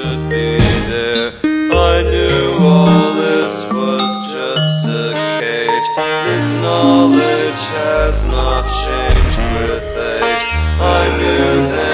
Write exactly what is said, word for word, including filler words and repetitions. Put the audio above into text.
should be there. I knew all this was just a cage. This knowledge has not changed with age. I knew that